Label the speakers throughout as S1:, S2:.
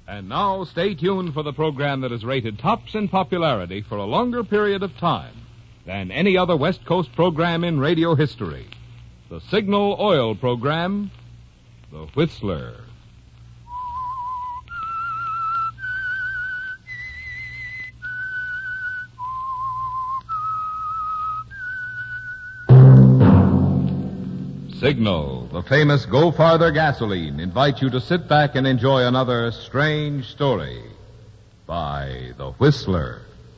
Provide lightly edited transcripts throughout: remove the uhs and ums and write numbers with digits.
S1: And now, stay tuned for the program that is rated tops in popularity for a longer period of time than any other West Coast program in radio history. The Signal Oil program, The Whistler. Signal, the famous Go Farther gasoline, invites you to sit back and enjoy another strange story by The Whistler.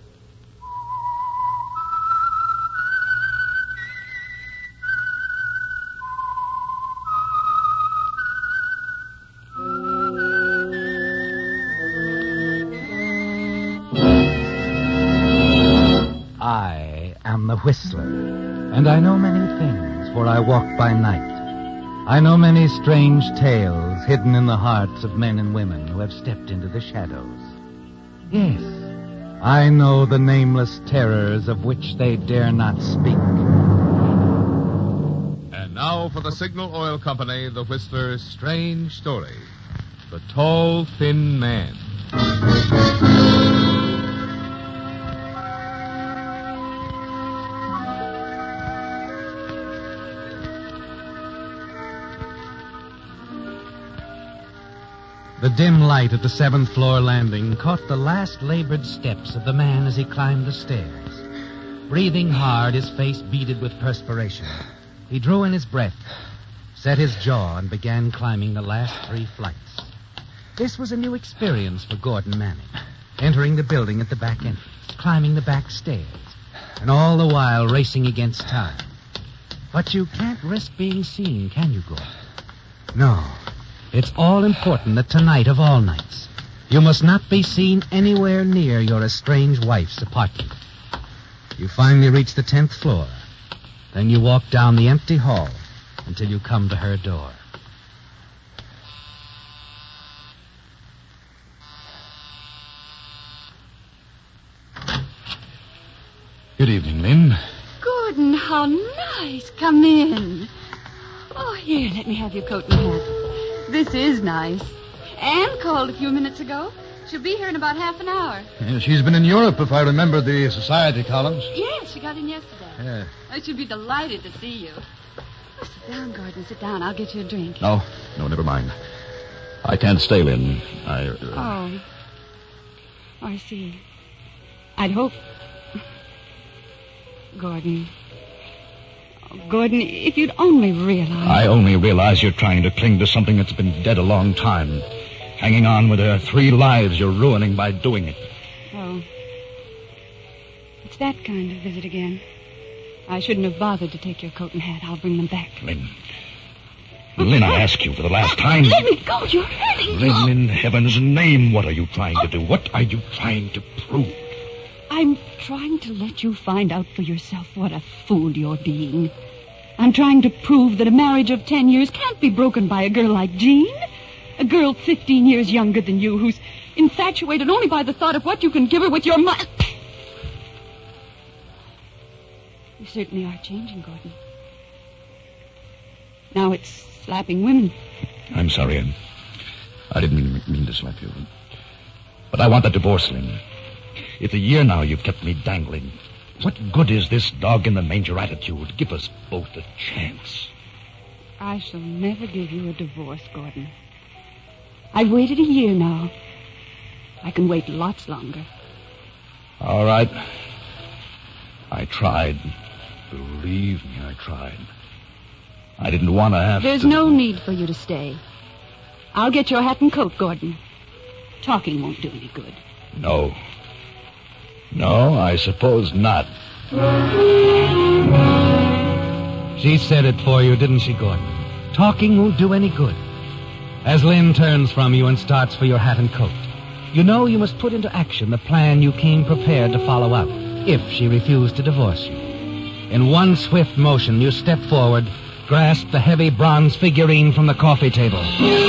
S2: I am the Whistler, and I know many things, for I walk by night. I know many strange tales hidden in the hearts of men and women who have stepped into the shadows. Yes, I know the nameless terrors of which they dare not speak.
S1: And now for the Signal Oil Company, The Whistler's strange story, The Tall, Thin Man.
S2: The dim light at the 7th floor landing caught the last labored steps of the man as he climbed the stairs. Breathing hard, his face beaded with perspiration. He drew in his breath, set his jaw, and began climbing the last 3 flights. This was a new experience for Gordon Manning, entering the building at the back entrance, climbing the back stairs, and all the while racing against time. But you can't risk being seen, can you, Gordon? No. It's all important that tonight of all nights, you must not be seen anywhere near your estranged wife's apartment. You finally reach the 10th floor. Then you walk down the empty hall until you come to her door.
S3: Good evening, Lynn.
S4: Gordon, how nice. Come in. Oh, here, let me have your coat and hat. This is nice. Anne called a few minutes ago. She'll be here in about half an hour.
S3: Yeah, she's been in Europe, if I remember the society columns.
S4: Yes, she got in yesterday.
S3: Yeah.
S4: I should be delighted to see you. Oh, sit down, Gordon. Sit down. I'll get you a drink.
S3: No, never mind. I can't stay, Lynn.
S4: Oh, I see. I'd hope... Gordon, if you'd only realize...
S3: I only realize you're trying to cling to something that's been dead a long time. Hanging on with the 3 lives you're ruining by doing it.
S4: Oh. It's that kind of visit again. I shouldn't have bothered to take your coat and hat. I'll bring them back.
S3: Lynn, I ask you for the last time.
S4: Let me go. You're hurting me.
S3: Lynn, in heaven's name, what are you trying to do? What are you trying to prove?
S4: I'm trying to let you find out for yourself what a fool you're being. I'm trying to prove that a marriage of 10 years can't be broken by a girl like Jean. A girl 15 years younger than you who's infatuated only by the thought of what you can give her with your money. You certainly are changing, Gordon. Now it's slapping women.
S3: I'm sorry, Anne. I didn't mean to slap you. But I want the divorce, Lynn. It's a year now you've kept me dangling. What good is this dog-in-the-manger attitude? Give us both a chance.
S4: I shall never give you a divorce, Gordon. I've waited a year now. I can wait lots longer.
S3: All right. I tried. Believe me, I tried. I didn't want to have
S4: There's no need for you to stay. I'll get your hat and coat, Gordon. Talking won't do any good.
S3: No, I suppose not.
S2: She said it for you, didn't she, Gordon? Talking won't do any good. As Lynn turns from you and starts for your hat and coat, you know you must put into action the plan you came prepared to follow out if she refused to divorce you. In one swift motion, you step forward, grasp the heavy bronze figurine from the coffee table.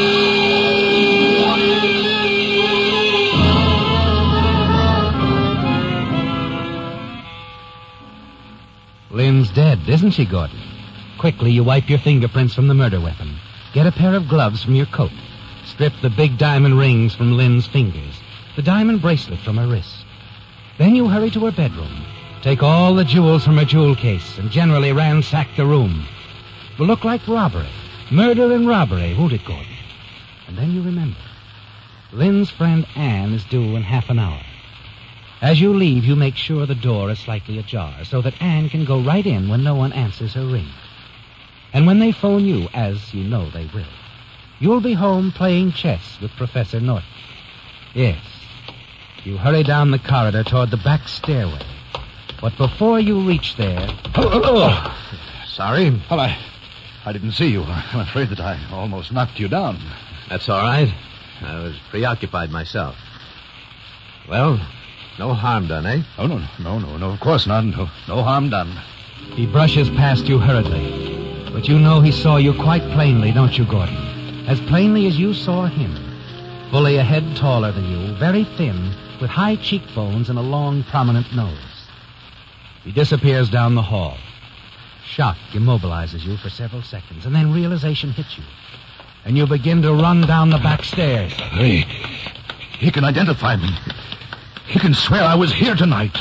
S2: Lynn's dead, isn't she, Gordon? Quickly, you wipe your fingerprints from the murder weapon. Get a pair of gloves from your coat. strip the big diamond rings from Lynn's fingers, the diamond bracelet from her wrist. Then you hurry to her bedroom, take all the jewels from her jewel case, and generally ransack the room. It will look like robbery. Murder and robbery, won't it, Gordon? And then you remember. Lynn's friend Anne is due in half an hour. As you leave, you make sure the door is slightly ajar so that Anne can go right in when no one answers her ring. And when they phone you, as you know they will, you'll be home playing chess with Professor Norton. Yes, you hurry down the corridor toward the back stairway. But before you reach there...
S3: Sorry. Well, I didn't see you. I'm afraid that I almost knocked you down.
S5: That's all right. I was preoccupied myself. Well, no harm done, eh?
S3: Oh, no, of course not. No harm done.
S2: He brushes past you hurriedly. But you know he saw you quite plainly, don't you, Gordon? As plainly as you saw him. Fully a head taller than you, very thin, with high cheekbones and a long, prominent nose. He disappears down the hall. Shock immobilizes you for several seconds, and then realization hits you. And you begin to run down the back stairs.
S3: He can identify me. He can swear I was here tonight.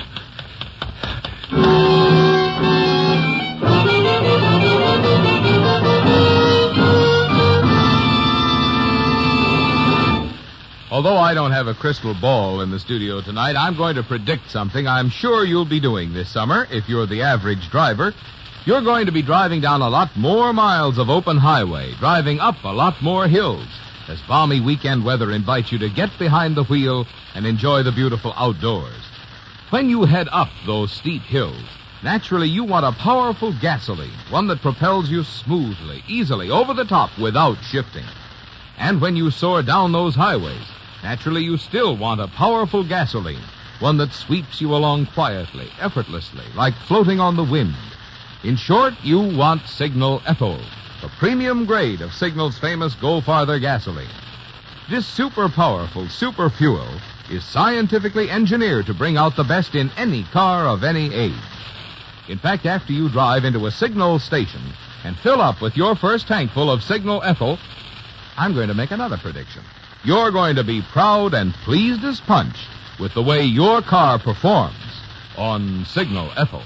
S1: Although I don't have a crystal ball in the studio tonight, I'm going to predict something I'm sure you'll be doing this summer if you're the average driver. You're going to be driving down a lot more miles of open highway, driving up a lot more hills, as balmy weekend weather invites you to get behind the wheel and enjoy the beautiful outdoors. When you head up those steep hills, naturally you want a powerful gasoline, one that propels you smoothly, easily, over the top without shifting. And when you soar down those highways, naturally you still want a powerful gasoline, one that sweeps you along quietly, effortlessly, like floating on the wind. In short, you want Signal Ethel, the premium grade of Signal's famous Go Farther gasoline. This super powerful super fuel is scientifically engineered to bring out the best in any car of any age. In fact, after you drive into a Signal station and fill up with your first tankful of Signal Ethel, I'm going to make another prediction. You're going to be proud and pleased as punch with the way your car performs on Signal Ethel.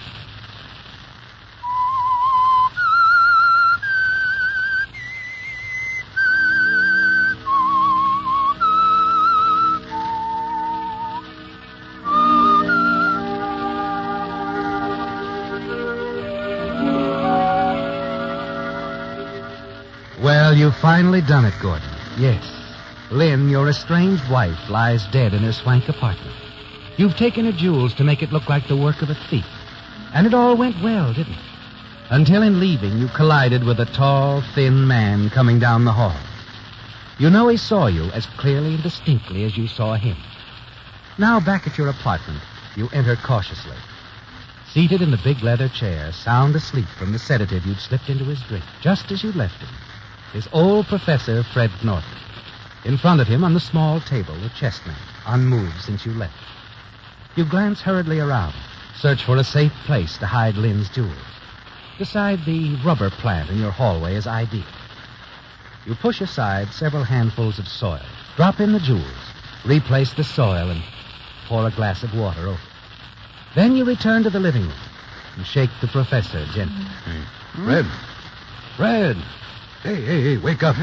S2: Well, you've finally done it, Gordon. Yes. Lynn, your estranged wife, lies dead in her swank apartment. You've taken her jewels to make it look like the work of a thief. And it all went well, didn't it? Until in leaving, you collided with a tall, thin man coming down the hall. You know he saw you as clearly and distinctly as you saw him. Now, back at your apartment, you enter cautiously. Seated in the big leather chair, sound asleep from the sedative you'd slipped into his drink, just as you left him, is old Professor Fred Norton. In front of him on the small table, a chessman, unmoved since you left. You glance hurriedly around, search for a safe place to hide Lynn's jewels. Decide the rubber plant in your hallway is ideal. You push aside several handfuls of soil, drop in the jewels, replace the soil, and pour a glass of water over. Then you return to the living room and shake the professor gently.
S3: Hey, Fred. Hey, wake up.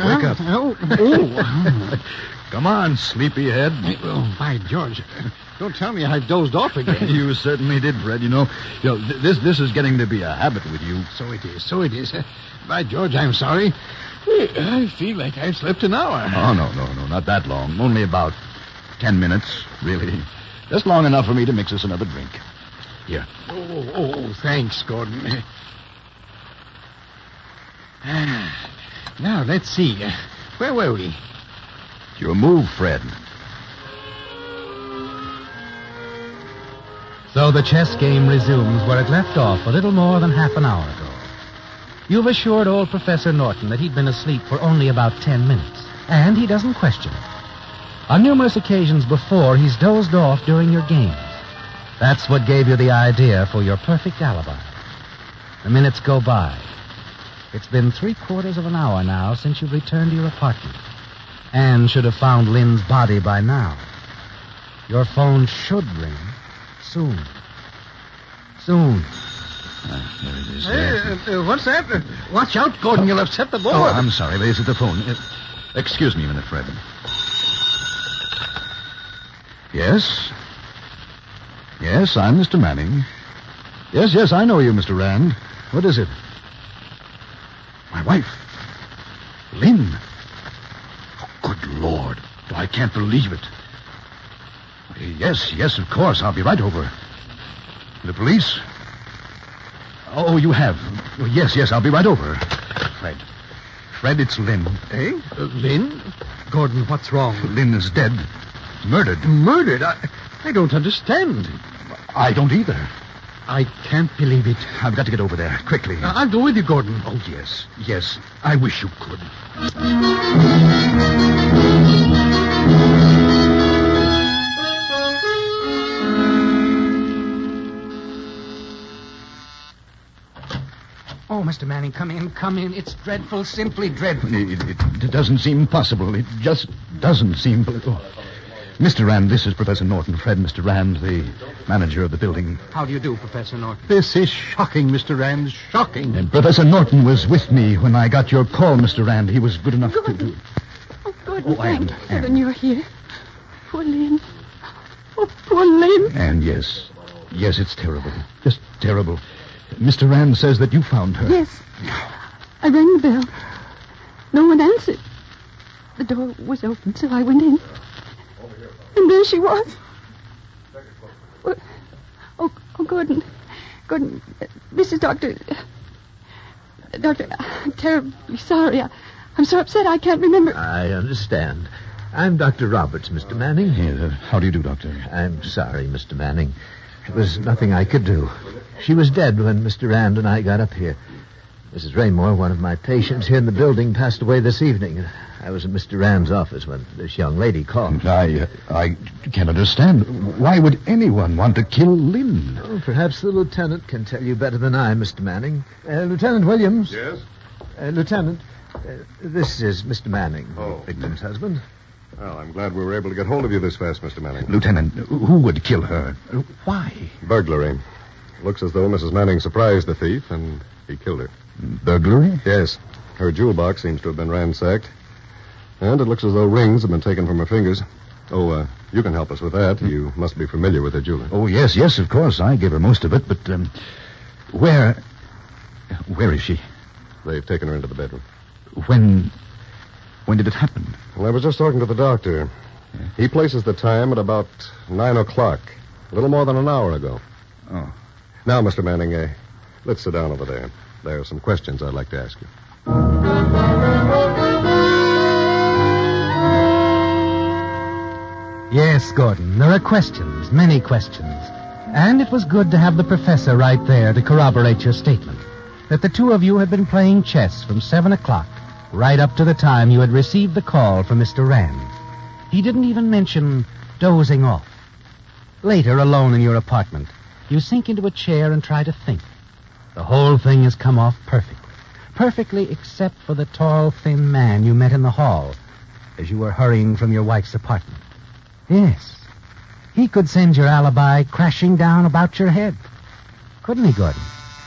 S3: Come on, sleepyhead.
S6: Oh, by George. Don't tell me I dozed off again.
S3: You certainly did, Fred. You know, this is getting to be a habit with you.
S6: So it is. By George, I'm sorry. I feel like I've slept an hour.
S3: Oh, no, not that long. Only about 10 minutes, really. Just long enough for me to mix us another drink. Here.
S6: Oh, thanks, Gordon. Now, let's see. Where were we?
S3: Your move, Fred.
S2: So the chess game resumes where it left off a little more than half an hour ago. You've assured old Professor Norton that he'd been asleep for only about 10 minutes, and he doesn't question it. On numerous occasions before, he's dozed off during your games. That's what gave you the idea for your perfect alibi. The minutes go by. It's been 3/4 of an hour now since you've returned to your apartment. Anne should have found Lynn's body by now. Your phone should ring soon. Soon.
S3: There it is.
S6: Hey, what's that? Watch out, Gordon. You'll upset the board.
S3: Oh, I'm sorry. Is it the phone? Excuse me a minute, Fred. Yes? Yes, I'm Mr. Manning. Yes, I know you, Mr. Rand. What is it? My wife. Lynn. Oh, good Lord. I can't believe it. Yes, of course. I'll be right over. The police? Oh, you have. Oh, yes, I'll be right over. Fred, it's Lynn.
S6: Eh? Lynn? Gordon, what's wrong?
S3: Lynn is dead. Murdered.
S6: Murdered? I don't understand.
S3: I don't either.
S6: I can't believe it.
S3: I've got to get over there, quickly.
S6: I'll go with you, Gordon.
S3: Oh, yes. I wish you could.
S2: Oh, Mr. Manning, come in. It's dreadful, simply dreadful.
S3: It doesn't seem possible. It just doesn't seem... Oh. Mr. Rand, this is Professor Norton. Fred, Mr. Rand, the manager of the building.
S2: How do you do, Professor Norton?
S6: This is shocking, Mr. Rand. Shocking.
S3: And Professor Norton was with me when I got your call, Mr. Rand. He was good enough to...
S4: Oh, Gordon, thank
S3: Anne.
S4: heaven you're here. Poor Lynn. Oh, poor Lynn.
S3: And yes, it's terrible. Just terrible. Mr. Rand says that you found her.
S4: Yes. I rang the bell. No one answered. The door was open, so I went in. And there she was. Oh, Gordon. This is Doctor... I'm terribly sorry. I'm so upset I can't remember...
S5: I understand. I'm Dr. Roberts, Mr. Manning.
S3: How do you do, Doctor?
S5: I'm sorry, Mr. Manning. There was nothing I could do. She was dead when Mr. Rand and I got up here. Mrs. Raymore, one of my patients here in the building, passed away this evening. I was in Mr. Rand's office when this young lady called.
S3: I can't understand. Why would anyone want to kill Lynn?
S5: Oh, perhaps the lieutenant can tell you better than I, Mr. Manning. Lieutenant Williams.
S7: Yes?
S5: Lieutenant, this is Mr. Manning,
S7: Oh.
S5: the victim's husband.
S7: Well, I'm glad we were able to get hold of you this fast, Mr. Manning.
S3: Lieutenant, who would kill her? Why?
S7: Burglary. Looks as though Mrs. Manning surprised the thief, and he killed her.
S3: Burglary?
S7: Yes. Her jewel box seems to have been ransacked. And it looks as though rings have been taken from her fingers. Oh, you can help us with that. You must be familiar with the jeweler.
S3: Oh, yes, of course. I gave her most of it, but, where is she?
S7: They've taken her into the bedroom.
S3: When did it happen?
S7: Well, I was just talking to the doctor. He places the time at about 9 o'clock. A little more than an hour ago.
S3: Oh.
S7: Now, Mr. Manning, let's sit down over there. There are some questions I'd like to ask you.
S2: Yes, Gordon, there are questions, many questions. And it was good to have the professor right there to corroborate your statement. That the two of you had been playing chess from 7 o'clock, right up to the time you had received the call from Mr. Rand. He didn't even mention dozing off. Later, alone in your apartment, you sink into a chair and try to think. The whole thing has come off perfectly. Perfectly except for the tall, thin man you met in the hall as you were hurrying from your wife's apartment. Yes, he could send your alibi crashing down about your head. Couldn't he, Gordon?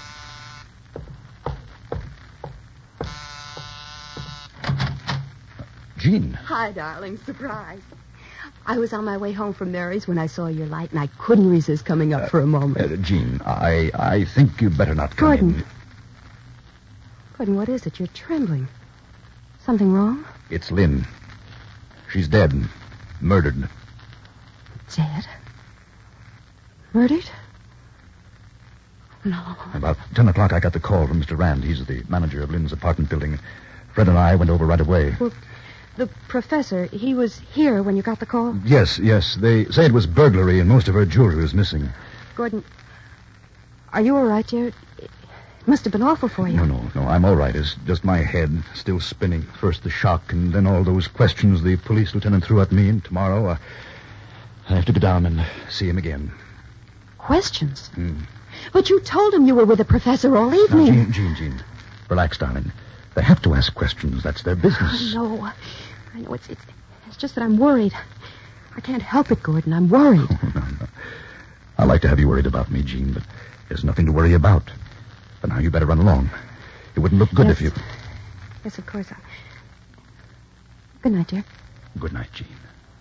S3: Jean.
S8: Hi, darling. Surprise. I was on my way home from Mary's when I saw your light, and I couldn't resist coming up for a moment.
S3: Jean, I think you'd better not come in.
S8: Gordon, what is it? You're trembling. Something wrong?
S3: It's Lynn. She's dead. Murdered.
S8: Dead? Murdered? No.
S3: About 10 o'clock, I got the call from Mr. Rand. He's the manager of Lynn's apartment building. Fred and I went over right away.
S8: Well, the professor, he was here when you got the call?
S3: Yes. They say it was burglary and most of her jewelry was missing.
S8: Gordon, are you all right, dear? It must have been awful for you.
S3: No. I'm all right. It's just my head still spinning. First the shock and then all those questions the police lieutenant threw at me. And tomorrow I have to go down and see him again.
S8: Questions? But you told him you were with the professor all evening.
S3: Now, Jean. Relax, darling. They have to ask questions. That's their business.
S8: No. I know it's just that I'm worried. I can't help it, Gordon. I'm worried.
S3: Oh, no. I like to have you worried about me, Jean, but there's nothing to worry about. But now you better run along. It wouldn't look good if you...
S8: Yes, of course. Good night, dear.
S3: Good night, Jean.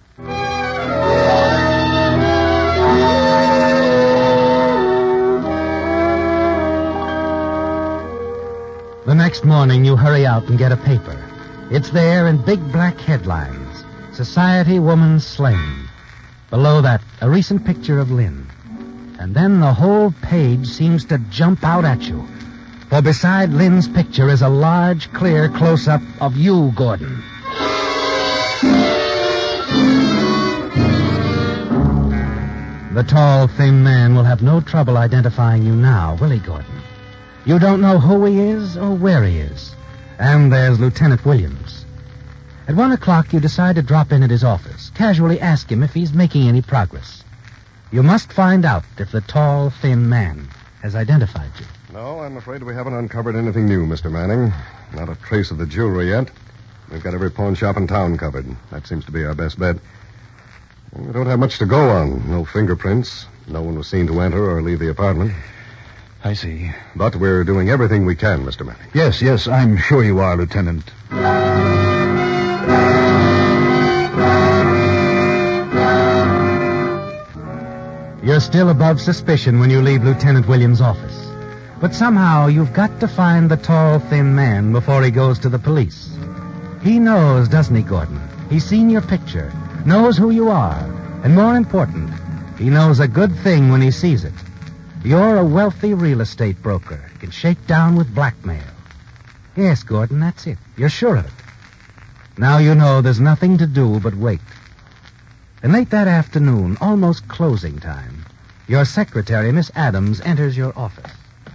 S2: The next morning, you hurry out and get a paper. It's there in big black headlines. Society woman slain. Below that, a recent picture of Lynn. And then the whole page seems to jump out at you. For beside Lynn's picture is a large, clear close-up of you, Gordon. The tall, thin man will have no trouble identifying you now, will he, Gordon? You don't know who he is or where he is. And there's Lieutenant Williams. At 1 o'clock, you decide to drop in at his office, casually ask him if he's making any progress. You must find out if the tall, thin man has identified you.
S7: No, I'm afraid we haven't uncovered anything new, Mr. Manning. Not a trace of the jewelry yet. We've got every pawn shop in town covered. That seems to be our best bet. We don't have much to go on. No fingerprints. No one was seen to enter or leave the apartment.
S3: I see.
S7: But we're doing everything we can, Mr. Manning.
S3: Yes, I'm sure you are, Lieutenant.
S2: You're still above suspicion when you leave Lieutenant Williams' office. But somehow you've got to find the tall, thin man before he goes to the police. He knows, doesn't he, Gordon? He's seen your picture, knows who you are, and more important, he knows a good thing when he sees it. You're a wealthy real estate broker, can shake down with blackmail. Yes, Gordon, that's it. You're sure of it. Now you know there's nothing to do but wait. And late that afternoon, almost closing time, your secretary, Miss Adams, enters your office.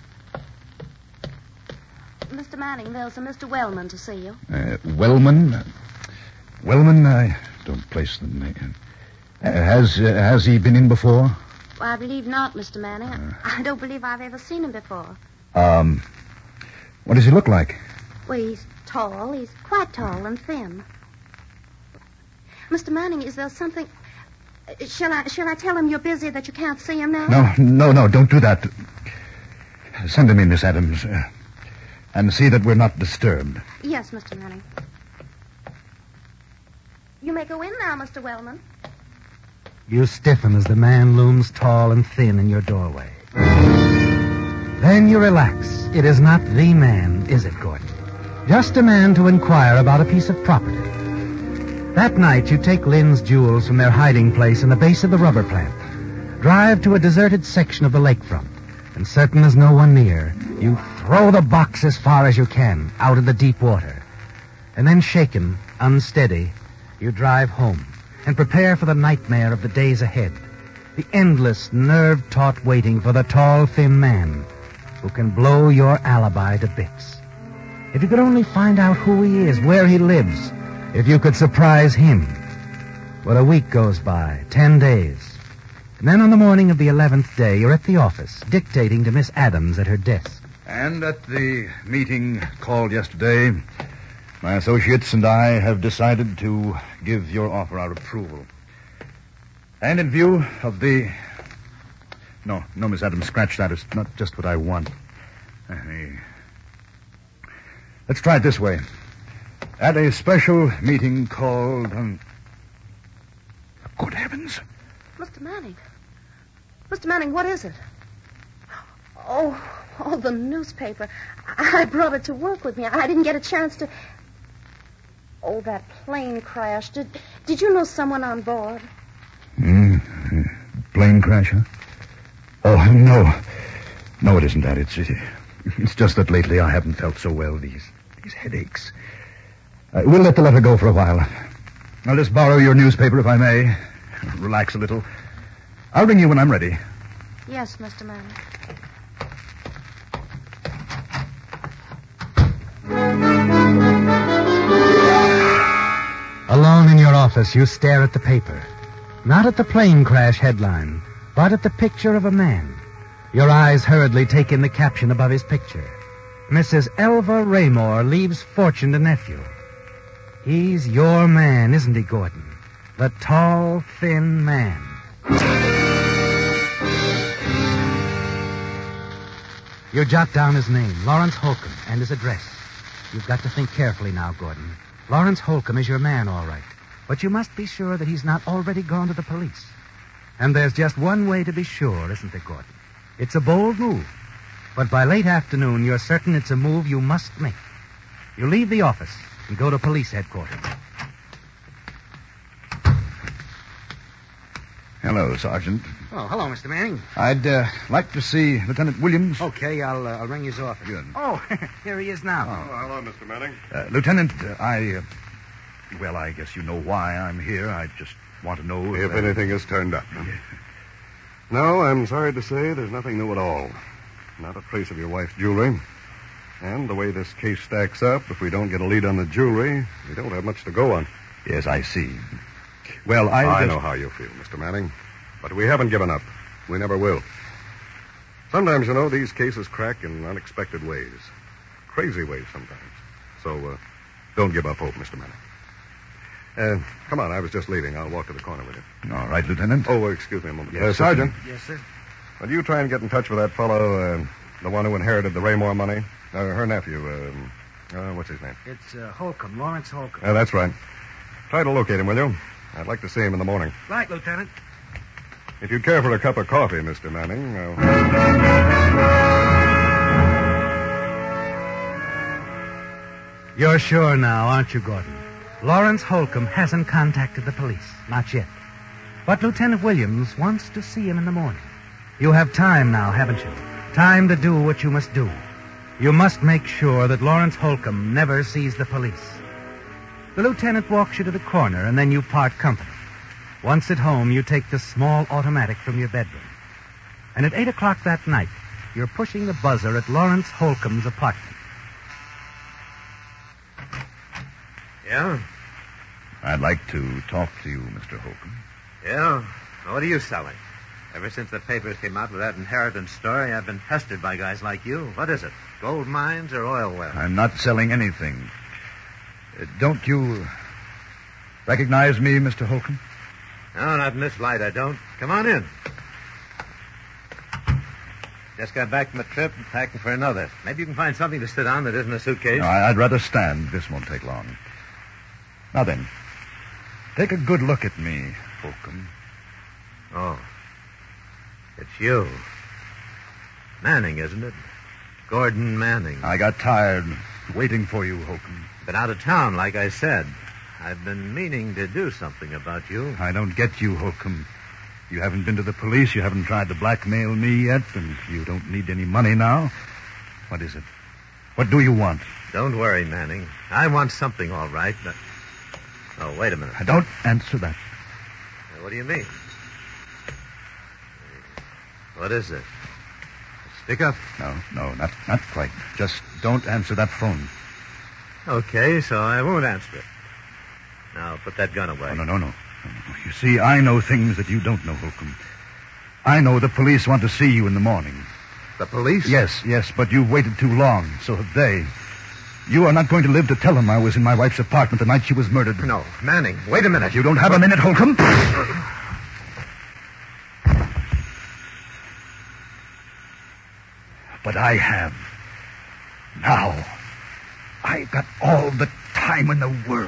S8: Mr. Manning, there's a Mr. Wellman to see you.
S3: Wellman? Wellman, I don't place the name. Has he been in before?
S8: Well, I believe not, Mr. Manning. I don't believe I've ever seen him before.
S3: What does he look like?
S8: Well, he's tall. He's quite tall and thin. Mr. Manning, is there something... Shall I tell him you're busy, that you can't see him now?
S3: No, don't do that. Send him in, Miss Adams, and see that we're not disturbed.
S8: Yes, Mr. Manning. You may go in now, Mr. Wellman.
S2: You stiffen as the man looms tall and thin in your doorway. Then you relax. It is not the man, is it, Gordon? Just a man to inquire about a piece of property. That night, you take Lynn's jewels from their hiding place in the base of the rubber plant, drive to a deserted section of the lakefront, and certain there's no one near, you throw the box as far as you can out of the deep water. And then, shaken, unsteady, you drive home and prepare for the nightmare of the days ahead, the endless, nerve-taut waiting for the tall, thin man who can blow your alibi to bits. If you could only find out who he is, where he lives, if you could surprise him. Well, a week goes by, 10 days. And then on the morning of the 11th day, you're at the office, dictating to Miss Adams at her desk.
S3: And at the meeting called yesterday, my associates and I have decided to give your offer our approval. And in view of the... No, Miss Adams, scratch that. It's not just what I want. Let's try it this way. At a special meeting called... Good heavens.
S8: Mr. Manning. Mr. Manning, what is it? Oh, the newspaper. I brought it to work with me. I didn't get a chance to... Oh, that plane crash. Did you know someone on board?
S3: Plane crash, huh? Oh, no. No, it isn't that. It's just that lately I haven't felt so well. These headaches. We'll let the letter go for a while. I'll just borrow your newspaper, if I may. Relax a little. I'll ring you when I'm ready.
S8: Yes, Mr. Manning.
S2: Alone in your office, you stare at the paper. Not at the plane crash headline, but at the picture of a man. Your eyes hurriedly take in the caption above his picture. Mrs. Elva Raymore leaves fortune to nephew. He's your man, isn't he, Gordon? The tall, thin man. You jot down his name, Lawrence Holcomb, and his address. You've got to think carefully now, Gordon. Lawrence Holcomb is your man, all right. But you must be sure that he's not already gone to the police. And there's just one way to be sure, isn't there, Gordon? It's a bold move. But by late afternoon, you're certain it's a move you must make. You leave the office and go to police headquarters.
S3: Hello, Sergeant.
S2: Oh, hello, Mr. Manning.
S3: I'd like to see Lieutenant Williams.
S2: Okay, I'll ring his office.
S3: Good.
S2: Oh, here he is now.
S7: Oh, hello, Mr. Manning.
S3: Lieutenant, I guess you know why I'm here. I just want to know
S7: If anything has turned up. No, I'm sorry to say there's nothing new at all. Not a trace of your wife's jewelry. And the way this case stacks up, if we don't get a lead on the jewelry, we don't have much to go on.
S3: Yes, I see. Well,
S7: I know how you feel, Mr. Manning. But we haven't given up. We never will. Sometimes, you know, these cases crack in unexpected ways. Crazy ways sometimes. So, don't give up hope, Mr. Manning. Come on, I was just leaving. I'll walk to the corner with you.
S3: All right, Lieutenant.
S7: Oh, excuse me a moment.
S3: Yes,
S7: Sergeant.
S2: Yes, sir.
S7: Will you try and get in touch with that fellow, the one who inherited the Raymore money? Her nephew, what's his name?
S2: It's Holcomb, Lawrence Holcomb.
S7: That's right. Try to locate him, will you? I'd like to see him in the morning.
S2: Right, Lieutenant.
S7: If you'd care for a cup of coffee, Mr. Manning.
S2: You're sure now, aren't you, Gordon? Lawrence Holcomb hasn't contacted the police. Not yet. But Lieutenant Williams wants to see him in the morning. You have time now, haven't you? Time to do what you must do. You must make sure that Lawrence Holcomb never sees the police. The lieutenant walks you to the corner, and then you part company. Once at home, you take the small automatic from your bedroom. And at 8 o'clock that night, you're pushing the buzzer at Lawrence Holcomb's apartment.
S9: Yeah?
S3: I'd like to talk to you, Mr. Holcomb.
S9: Yeah? What are you selling? Ever since the papers came out with that inheritance story, I've been pestered by guys like you. What is it? Gold mines or oil wells?
S3: I'm not selling anything. Don't you recognize me, Mr. Holcomb?
S9: No, not in this light, I don't. Come on in. Just got back from a trip and packing for another. Maybe you can find something to sit on that isn't a suitcase.
S3: No, I'd rather stand. This won't take long. Now then, take a good look at me, Holcomb.
S9: Oh. It's you. Manning, isn't it? Gordon Manning.
S3: I got tired waiting for you, Holcomb.
S9: Been out of town, like I said. I've been meaning to do something about you.
S3: I don't get you, Holcomb. You haven't been to the police, you haven't tried to blackmail me yet, and you don't need any money now. What is it? What do you want?
S9: Don't worry, Manning. I want something, all right. But... Oh, wait a minute.
S3: Don't answer that.
S9: What do you mean? What is it? Speak up.
S3: No, not quite. Just don't answer that phone.
S9: Okay, so I won't answer it. Now, put that gun away.
S3: Oh, no. You see, I know things that you don't know, Holcomb. I know the police want to see you in the morning.
S9: The police?
S3: Yes, but you've waited too long. So have they. You are not going to live to tell them I was in my wife's apartment the night she was murdered.
S9: No, Manning, wait a minute.
S3: You don't have a minute, Holcomb? But I have. Now. I've got all the time in the world.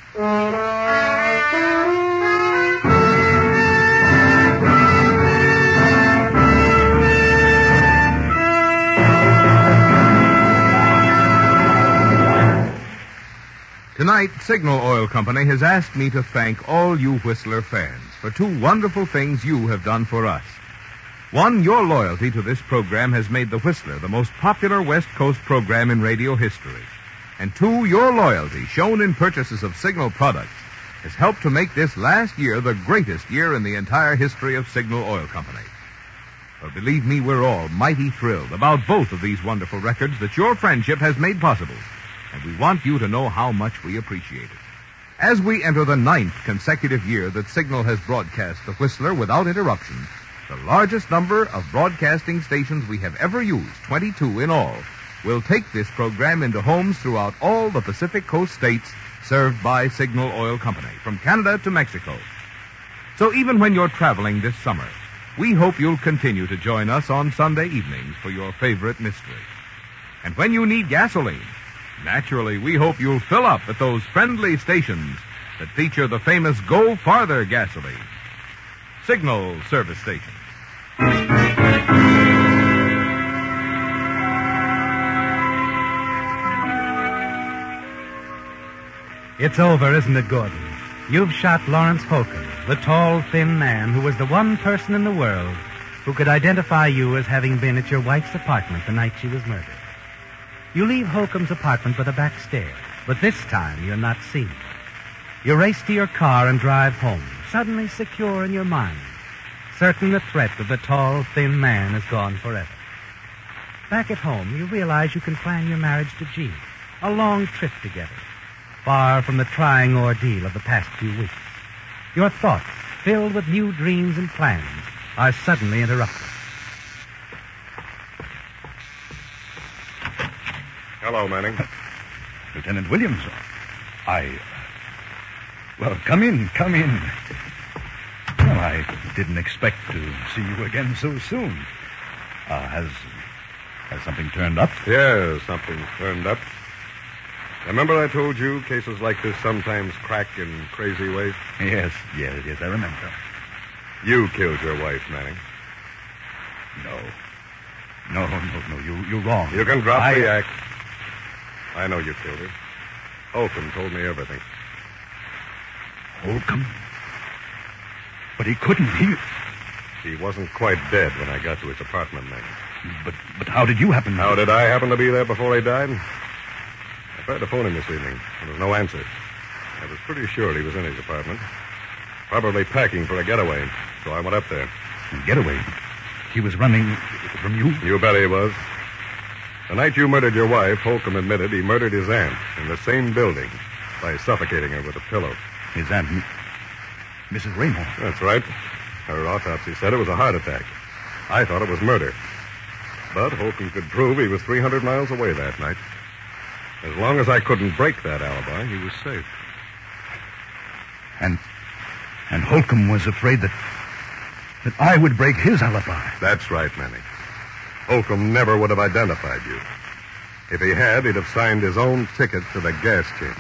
S1: Tonight, Signal Oil Company has asked me to thank all you Whistler fans for two wonderful things you have done for us. One, your loyalty to this program has made the Whistler the most popular West Coast program in radio history. And two, your loyalty, shown in purchases of Signal products, has helped to make this last year the greatest year in the entire history of Signal Oil Company. But believe me, we're all mighty thrilled about both of these wonderful records that your friendship has made possible. And we want you to know how much we appreciate it. As we enter the 9th consecutive year that Signal has broadcast the Whistler without interruption, the largest number of broadcasting stations we have ever used, 22 in all, will take this program into homes throughout all the Pacific Coast states served by Signal Oil Company, from Canada to Mexico. So even when you're traveling this summer, we hope you'll continue to join us on Sunday evenings for your favorite mystery. And when you need gasoline, naturally, we hope you'll fill up at those friendly stations that feature the famous Go Farther gasoline. Signal service stations.
S2: It's over, isn't it, Gordon? You've shot Lawrence Holcomb, the tall, thin man who was the one person in the world who could identify you as having been at your wife's apartment the night she was murdered. You leave Holcomb's apartment by the back stairs, but this time you're not seen. You race to your car and drive home, suddenly secure in your mind, certain the threat of the tall, thin man is gone forever. Back at home, you realize you can plan your marriage to Jean, a long trip together, far from the trying ordeal of the past few weeks. Your thoughts, filled with new dreams and plans, are suddenly interrupted.
S7: Hello, Manning.
S3: Lieutenant Williams, Well, come in. Well, I didn't expect to see you again so soon. Has something turned up?
S7: Yeah, something's turned up. Remember I told you cases like this sometimes crack in crazy ways?
S3: Yes, I remember.
S7: You killed your wife, Manning.
S3: No, you're wrong.
S7: You can drop the act. I know you killed her. Holcomb told me everything.
S3: Holcomb? But he couldn't.
S7: He wasn't quite dead when I got to his apartment, Manning.
S3: But how did you happen to...
S7: How did I happen to be there before he died? I tried to phone him this evening. There was no answer. I was pretty sure he was in his apartment. Probably packing for a getaway. So I went up there.
S3: Getaway? He was running from you?
S7: You bet he was. The night you murdered your wife, Holcomb admitted he murdered his aunt in the same building by suffocating her with a pillow.
S3: His aunt, Mrs. Raymore?
S7: That's right. Her autopsy said it was a heart attack. I thought it was murder. But Holcomb could prove he was 300 miles away that night. As long as I couldn't break that alibi, he was safe.
S3: And Holcomb was afraid that I would break his alibi.
S7: That's right, Manning. Holcomb never would have identified you. If he had, he'd have signed his own ticket to the gas chamber.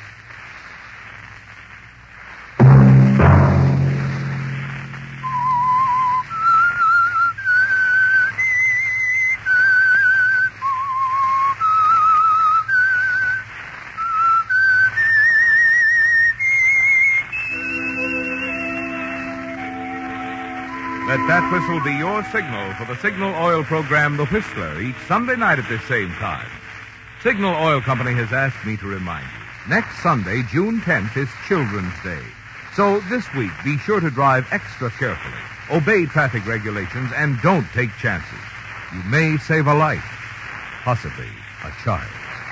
S1: Let that whistle be your signal for the Signal Oil program, The Whistler, each Sunday night at this same time. Signal Oil Company has asked me to remind you, next Sunday, June 10th, is Children's Day. So this week, be sure to drive extra carefully, obey traffic regulations, and don't take chances. You may save a life, possibly a child.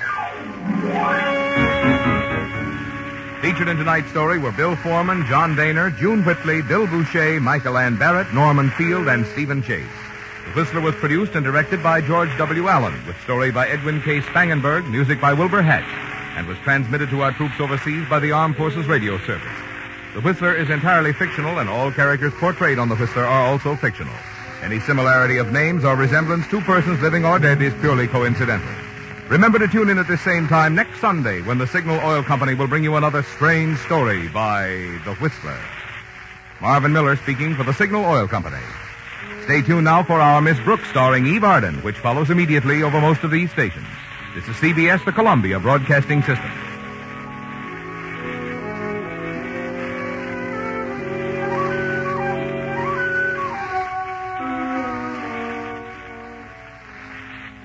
S1: Featured in tonight's story were Bill Foreman, John Daner, June Whitley, Bill Boucher, Michael Ann Barrett, Norman Field, and Stephen Chase. The Whistler was produced and directed by George W. Allen, with story by Edwin K. Spangenberg, music by Wilbur Hatch, and was transmitted to our troops overseas by the Armed Forces Radio Service. The Whistler is entirely fictional, and all characters portrayed on The Whistler are also fictional. Any similarity of names or resemblance to persons living or dead is purely coincidental. Remember to tune in at the same time next Sunday when the Signal Oil Company will bring you another strange story by The Whistler. Marvin Miller speaking for the Signal Oil Company. Stay tuned now for our Miss Brooks starring Eve Arden, which follows immediately over most of these stations. This is CBS, the Columbia Broadcasting System.